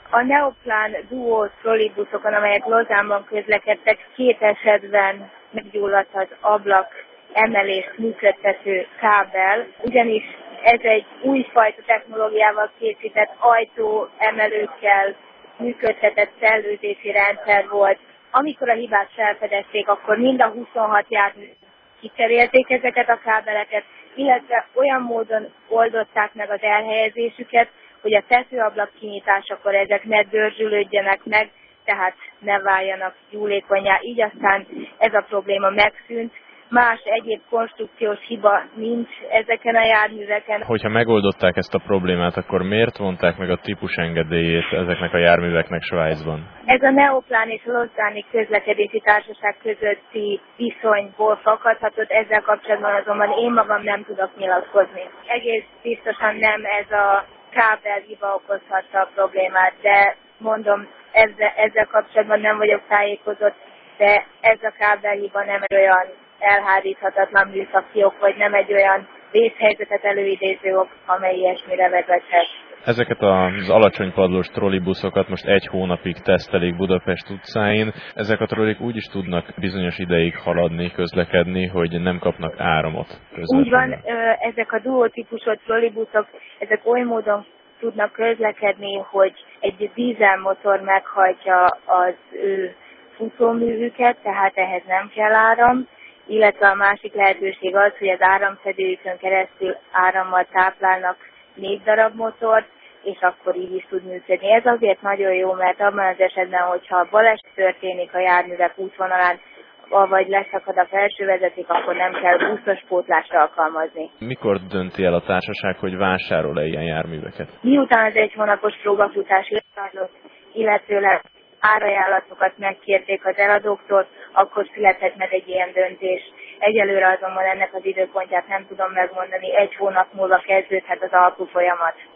A Neoplan Duo trollibuszokon, amelyek Lozánban közlekedtek, 2 esetben meggyulladt az ablak emelést működtető kábel, ugyanis ez egy újfajta technológiával készített ajtóemelőkkel működtetett szellőzési rendszer volt. Amikor a hibát felfedezték, akkor mind a 26 jármű kicserélték ezeket a kábeleket, illetve olyan módon oldották meg az elhelyezésüket, hogy a tetőablak kinyitásakor ezek ne dörzsülődjenek meg, tehát ne váljanak gyúlékonnyá. Így aztán ez a probléma megszűnt. Más egyéb konstrukciós hiba nincs ezeken a járműveken. Hogyha megoldották ezt a problémát, akkor miért vonták meg a típusengedélyét ezeknek a járműveknek Svájcban? Ez a Neoplan és a Lozáni Közlekedési Társaság közötti viszonyból fakadhatott, ezzel kapcsolatban azonban én magam nem tudok nyilatkozni. Egész biztosan nem ez a kábelhiba okozhatta a problémát, de mondom, ezzel kapcsolatban nem vagyok tájékozott, de ez a kábelhiba nem olyan elháríthatatlan műszaki ok, vagy nem egy olyan vészhelyzetet előidéző ok, amely ilyesmire vezethet. Ezeket az alacsony padlós trollibuszokat most 1 hónapig tesztelik Budapest utcáin. Ezek a trollik úgy is tudnak bizonyos ideig haladni, közlekedni, hogy nem kapnak áramot közvetlenül. Úgy van, ezek a duo típusú trollibuszok, ezek oly módon tudnak közlekedni, hogy egy dízelmotor meghajtja az ő futóművüket, tehát ehhez nem kell áram, illetve a másik lehetőség az, hogy az áramszedőjükön keresztül árammal táplálnak 4 darab motort, és akkor így is tud működni. Ez azért nagyon jó, mert abban az esetben, hogyha baleset történik a járművek útvonalán, vagy leszakad a felső vezeték, akkor nem kell buszos pótlást alkalmazni. Mikor dönti el a társaság, hogy vásárol-e ilyen járműveket? Miután az 1 hónapos próbafutás lezajlott, illetőleg árajánlatokat megkérték az eladóktól, akkor született meg egy ilyen döntés. Egyelőre azonban ennek az időpontját nem tudom megmondani, 1 hónap múlva kezdődhet az alkufolyamat.